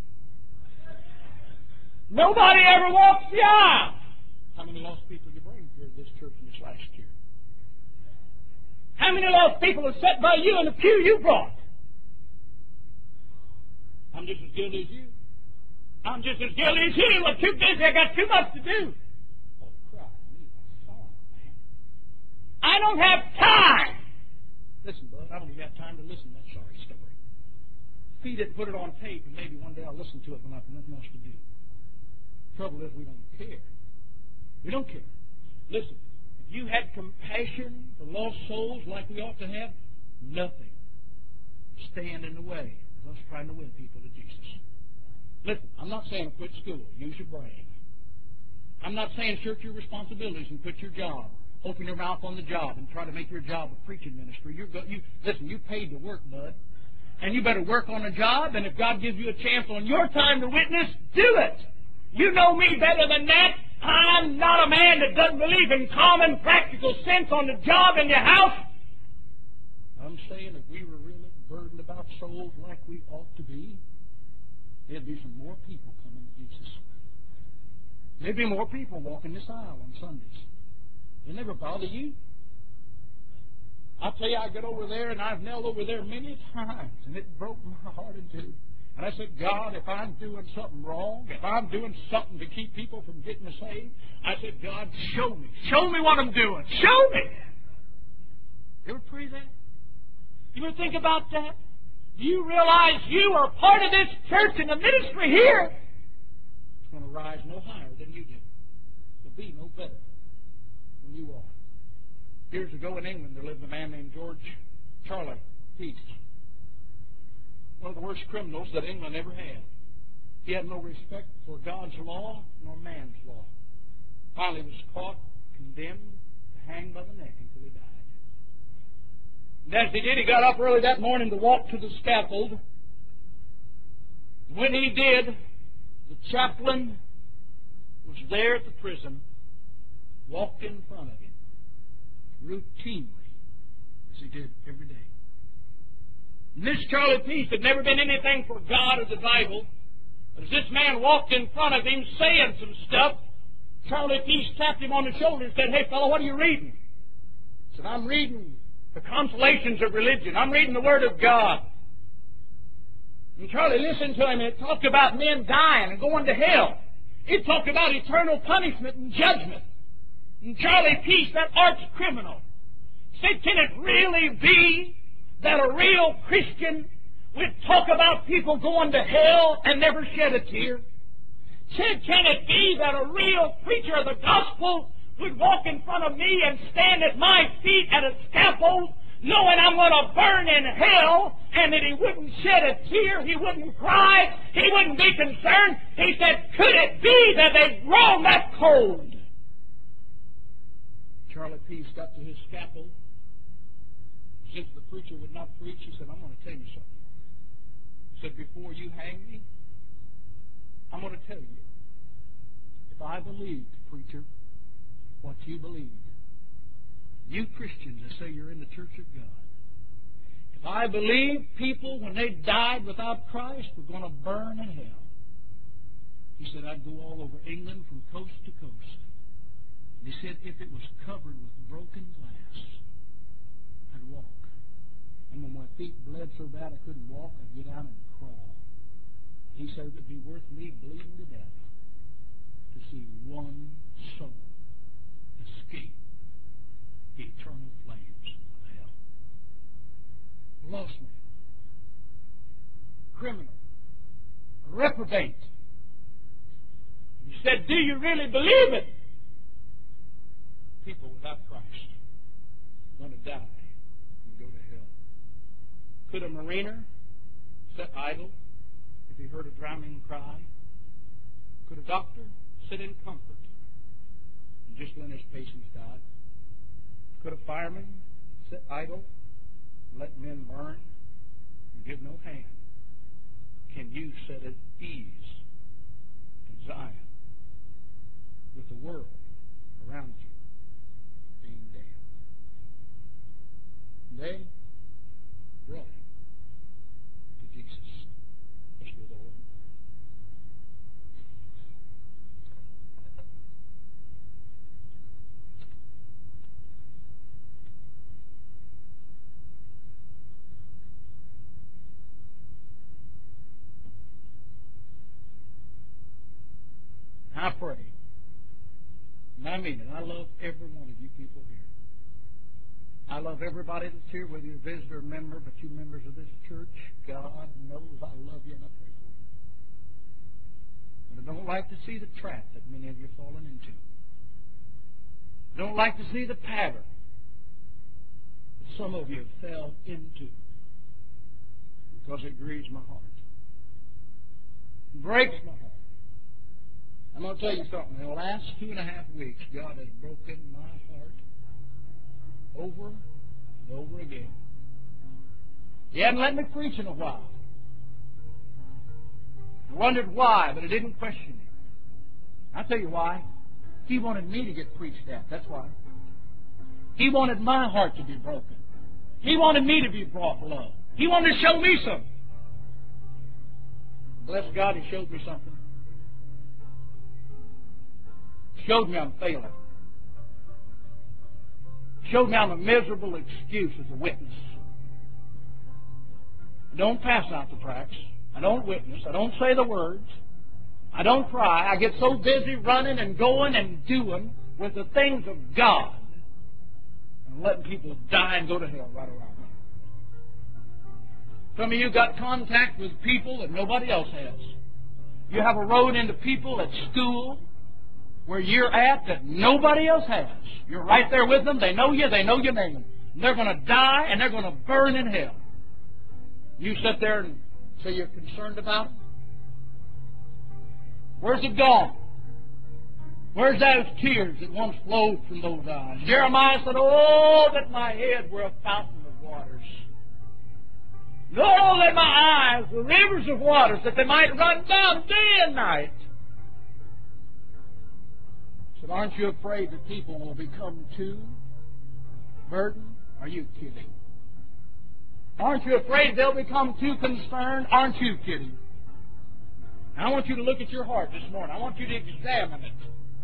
[SPEAKER 2] Nobody ever walks the aisle. How many lost people you bring here to this church in this last year? How many lost people are sat by you in the pew you brought? I'm just as guilty as you. I'm just as guilty as you. I'm too busy. I got too much to do. Oh, cry me a song, man. I don't have time. Listen, bud, I don't even have time to listen to that sorry story. If he didn't put it on tape, and maybe one day I'll listen to it when I've nothing else to do. Trouble is, we don't care. We don't care. Listen. If you had compassion for lost souls like we ought to have, nothing would stand in the way of us trying to win people to Jesus. Listen, I'm not saying quit school. Use your brain. I'm not saying shirk your responsibilities and quit your job. Open your mouth on the job and try to make your job a preaching ministry. You're go- you, listen, you paid to work, bud. And you better work on a job, and if God gives you a chance on your time to witness, do it. You know me better than that. I'm not a man that doesn't believe in common practical sense on the job in your house. I'm saying if we were really burdened about souls like we ought to be, there'd be some more people coming to Jesus. There'd be more people walking this aisle on Sundays. It never bother you. I tell you, I get over there, and I've knelt over there many times, and it broke my heart in two. And I said, God, if I'm doing something wrong, if I'm doing something to keep people from getting saved, I said, God, show me. Show me what I'm doing. Show me. You ever pray that? You ever think about that? Do you realize you are part of this church and the ministry here? It's going to rise no higher than you did. It'll be no better than you are. Years ago in England, there lived a man named George Charlie Peace. One of the worst criminals that England ever had. He had no respect for God's law nor man's law. Finally was caught, condemned to hang by the neck until he died. And as he did, he got up early that morning to walk to the scaffold. When he did, the chaplain was there at the prison, walked in front of him, routinely, as he did every day. And this Charlie Peace had never been anything for God or the Bible. But as this man walked in front of him saying some stuff, Charlie Peace tapped him on the shoulder and said, "Hey, fellow, what are you reading?" He said, "I'm reading the consolations of religion. I'm reading the Word of God." And Charlie listened to him, and it talked about men dying and going to hell. It talked about eternal punishment and judgment. And Charlie Peace, that arch criminal, said, "Can it really be that a real Christian would talk about people going to hell and never shed a tear? Said, can it be that a real preacher of the gospel would walk in front of me and stand at my feet at a scaffold, knowing I'm going to burn in hell, and that he wouldn't shed a tear, he wouldn't cry, he wouldn't be concerned?" He said, could it be that they've grown that cold? Charlie Peace got to his scaffold. Since the preacher would not preach, he said, "I'm going to tell you something." He said, "Before you hang me, tell you, if I believed, preacher, what you believed, you Christians that say you're in the Church of God, if I believed people when they died without Christ were going to burn in hell, he said I'd go all over England from coast to coast. And he said if it was covered with broken glass, I'd walk. And when my feet bled so bad I couldn't walk, I'd get out and crawl. He said it would be worth me bleeding to death to see one soul escape the eternal flames of hell. Lost man, criminal, a reprobate. He said, do you really believe it? People without Christ are going to die and go to hell. Could a mariner sit idle if he heard a drowning cry? Could a doctor sit in comfort and just when his patients died? Could a fireman sit idle and let men burn and give no hand? Can you sit at ease in Zion with the world around you being damned? They brought him to Jesus. Let's go to the Lord. I pray, and I mean it, I love every one of you people here. I love everybody that's here, whether you're a visitor or member, but you members of this church, God knows I love you and I pray for you. But I don't like to see the trap that many of you have fallen into. I don't like to see the pattern that some of you have fell into because it grieves my heart. It breaks my heart. I'm going to tell you something. In the last two and a half weeks, God has broken my heart over and over again. He hadn't let me preach in a while. I wondered why, but I didn't question him. I'll tell you why. He wanted me to get preached at. That's why. He wanted my heart to be broken. He wanted me to be brought low. He wanted to show me something. Bless God, He showed me something. Showed me I'm failing. Showed me I'm a miserable excuse as a witness. I don't pass out the tracts. I don't witness. I don't say the words. I don't cry. I get so busy running and going and doing with the things of God and letting people die and go to hell right around me. Some of you got contact with people that nobody else has. You have a road into people at school where you're at that nobody else has. You're right there with them. They know you. They know your name. And they're going to die and they're going to burn in hell. You sit there and say you're concerned about it. Where's it gone? Where's those tears that once flowed from those eyes? Jeremiah said, oh, that my head were a fountain of waters. Oh, that my eyes were rivers of waters, that they might run down day and night. He said, aren't you afraid that people will become too burdened? Are you kidding? Aren't you afraid they'll become too concerned? Aren't you kidding? I want you to look at your heart this morning. I want you to examine it.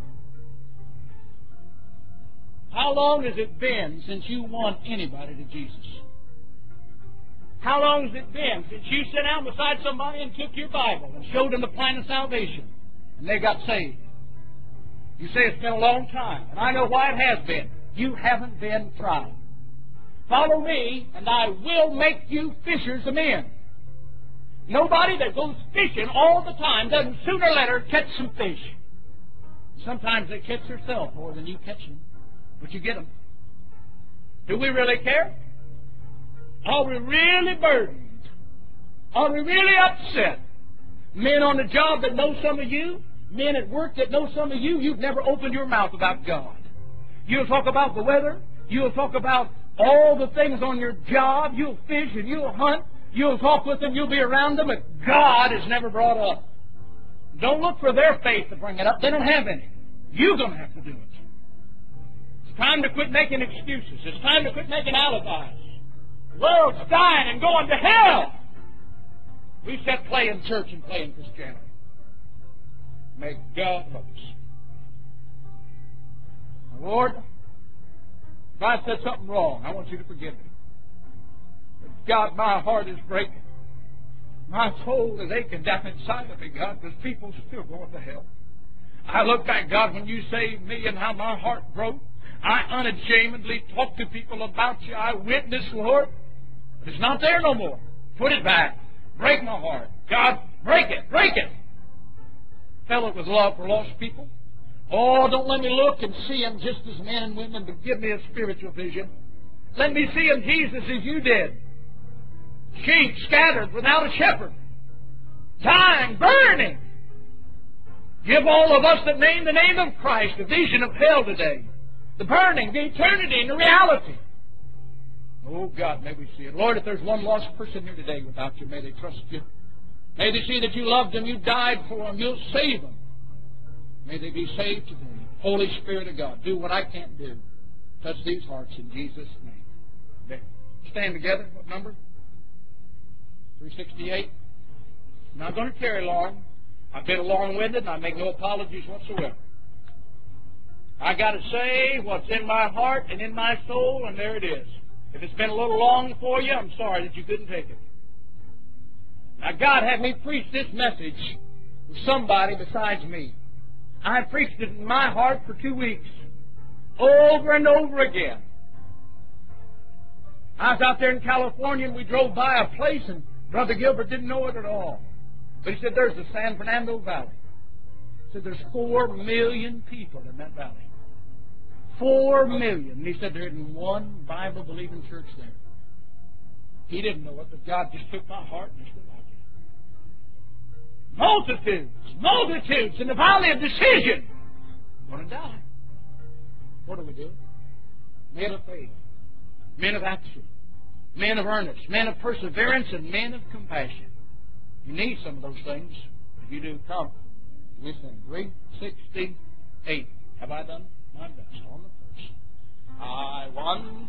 [SPEAKER 2] How long has it been since you won anybody to Jesus? How long has it been since you sat down beside somebody and took your Bible and showed them the plan of salvation and they got saved? You say it's been a long time, and I know why it has been. You haven't been trying. Follow me, and I will make you fishers of men. Nobody that goes fishing all the time doesn't sooner or later catch some fish. Sometimes they catch themselves more than you catch them, but you get them. Do we really care? Are we really burdened? Are we really upset? Men on the job that know some of you, men at work that know some of you, you've never opened your mouth about God. You'll talk about the weather. You'll talk about all the things on your job. You'll fish and you'll hunt. You'll talk with them. You'll be around them. But God is never brought up. Don't look for their faith to bring it up. They don't have any. You're going to have to do it. It's time to quit making excuses. It's time to quit making alibis. The world's dying and going to hell. We set playing church and playing Christianity. May God help us. Lord, if I said something wrong, I want you to forgive me. But God, my heart is breaking. My soul is aching down inside of me, God, because people are still going to hell. I look back, God, when you saved me and how my heart broke. I unashamedly talked to people about you. I witnessed, Lord. But it's not there no more. Put it back. Break my heart. God, break it. Break it. Fill it with love for lost people. Oh, don't let me look and see them just as men and women, but give me a spiritual vision. Let me see them, Jesus, as you did. Sheep scattered without a shepherd. Dying, burning. Give all of us that name the name of Christ a vision of hell today. The burning, the eternity, and the reality. Oh, God, may we see it. Lord, if there's one lost person here today without you, may they trust you. May they see that you loved them, you died for them, you'll save them. May they be saved today. Holy Spirit of God, do what I can't do. Touch these hearts in Jesus' name. Amen. Stand together. What number? three sixty-eight. I'm not going to tarry long. I've been long-winded, and I make no apologies whatsoever. I got to say what's in my heart and in my soul, and there it is. If it's been a little long for you, I'm sorry that you couldn't take it. Now, God had me preach this message to somebody besides me. I preached it in my heart for two weeks, over and over again. I was out there in California, and we drove by a place, and Brother Gilbert didn't know it at all. But he said, there's the San Fernando Valley. He said, there's four million people in that valley. Four million. And he said, there isn't one Bible-believing church there. He didn't know it, but God just took my heart and just allowed it. Multitudes, multitudes in the valley of decision. Going to die. What do we do? Men of faith, men of action, men of earnest, men of perseverance, and men of compassion. You need some of those things. If you do, come. We sing three sixty-eight. Have I done my best on the first? I won.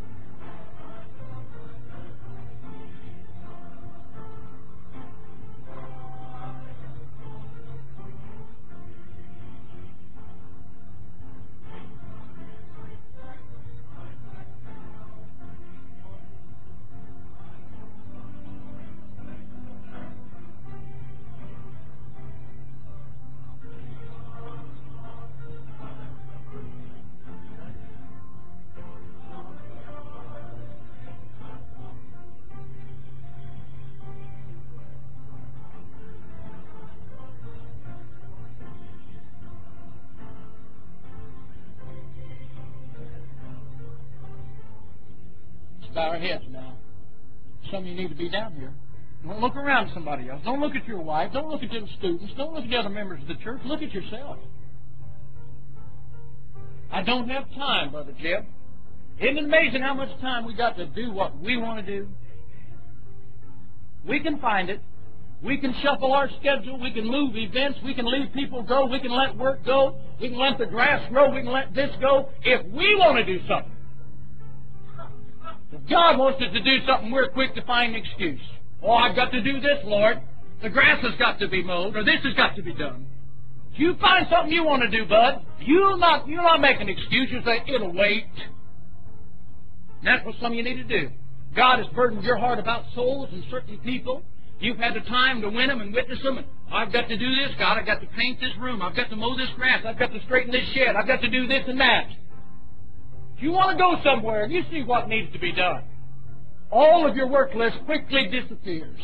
[SPEAKER 2] Bow our heads now. Some of you need to be down here. Don't look around somebody else. Don't look at your wife. Don't look at the students. Don't look at the other members of the church. Look at yourself. I don't have time, Brother Jeb. Isn't it amazing how much time we got to do what we want to do? We can find it. We can shuffle our schedule. We can move events. We can leave people go. We can let work go. We can let the grass grow. We can let this go. If we want to do something. If God wants us to do something, we're quick to find an excuse. Oh, I've got to do this, Lord. The grass has got to be mowed, or this has got to be done. If you find something you want to do, bud, you'll not, you'll not make an excuse. You'll say, it'll wait. And that's what some of you need to do. God has burdened your heart about souls and certain people. You've had the time to win them and witness them. And I've got to do this, God. I've got to paint this room. I've got to mow this grass. I've got to straighten this shed. I've got to do this and that. If you want to go somewhere and you see what needs to be done, all of your work list quickly disappears.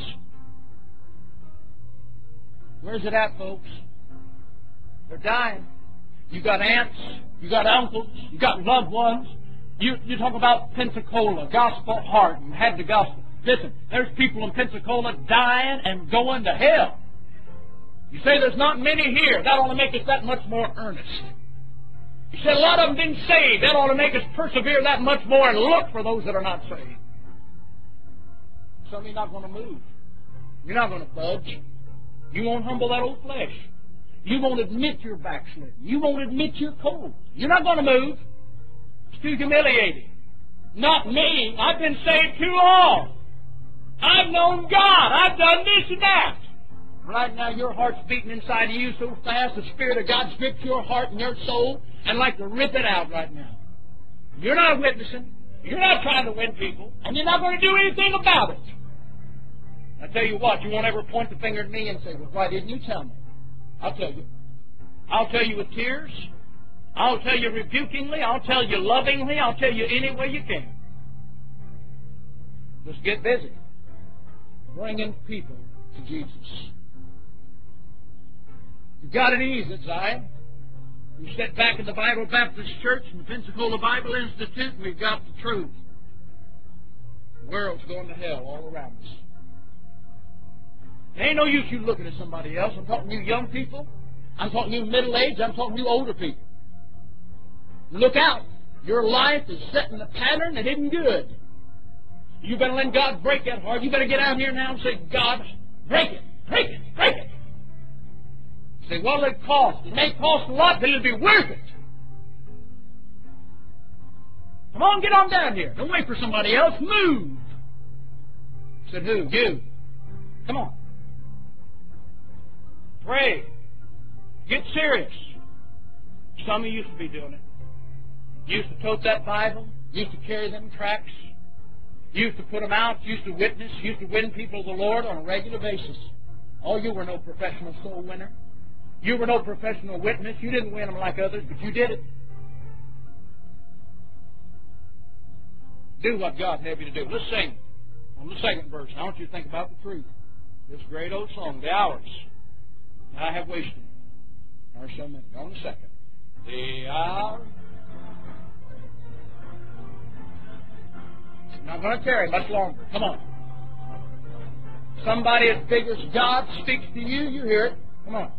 [SPEAKER 2] Where's it at, folks? They're dying. You got aunts, you got uncles, you got loved ones. You, you talk about Pensacola, gospel heart, and had the gospel. Listen, there's people in Pensacola dying and going to hell. You say there's not many here. That ought to make us that much more earnest. You said a lot of them didn't saved. That ought to make us persevere that much more and look for those that are not saved. Some of you are not going to move. You're not going to budge. You won't humble that old flesh. You won't admit you're backslidden. You won't admit you're cold. You're not going to move. It's too humiliating. Not me. I've been saved too long. I've known God. I've done this and that. Right now your heart's beating inside of you so fast the Spirit of God's gripped your heart and your soul and like to rip it out right now. You're not witnessing. You're not trying to win people. And you're not going to do anything about it. I tell you what, you won't ever point the finger at me and say, well, why didn't you tell me? I'll tell you. I'll tell you with tears. I'll tell you rebukingly. I'll tell you lovingly. I'll tell you any way you can. Just get busy bringing people to Jesus. You've got it easy, Zion. You sit back in the Bible Baptist Church and the Pensacola Bible Institute, and we've got the truth. The world's going to hell all around us. It ain't no use you looking at somebody else. I'm talking to you young people. I'm talking to you middle-aged. I'm talking to you older people. Look out. Your life is setting a pattern that isn't good. You better let God break that heart. You better get out here now and say, God, break it, break it, break it. Say, what'll it cost? It may cost a lot, but it'll be worth it. Come on, get on down here. Don't wait for somebody else. Move. I said, who? You. Come on. Pray. Get serious. Some of you used to be doing it. You used to tote that Bible. You used to carry them tracts. You used to put them out. You used to witness. You used to win people to the Lord on a regular basis. Oh, you were no professional soul winner. You were no professional witness. You didn't win them like others, but you did it. Do what God had you to do. Let's sing on the second verse. I want you to think about the truth. This great old song, the hours I have wasted are so many. On the second. The hour. I'm not going to tarry much longer. Come on. Somebody as big as God speaks to you, you hear it. Come on.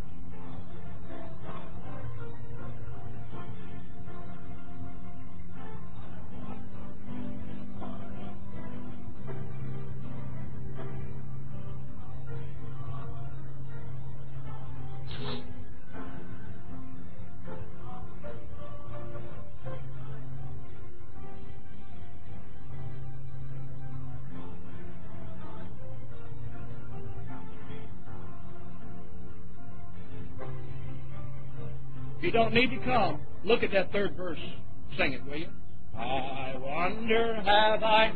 [SPEAKER 2] If you don't need to come, look at that third verse. Sing it, will you? I wonder have I...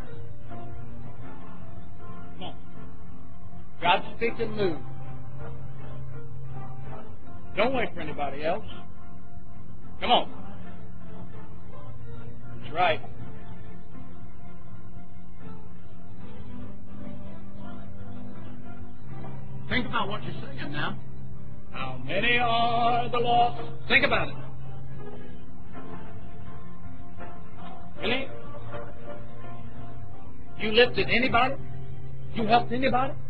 [SPEAKER 2] Come on. God speak and move. Don't wait for anybody else. Come on. That's right. Think about what you're saying now. How many are the lost? Think about it. Really? You lifted anybody? You helped anybody?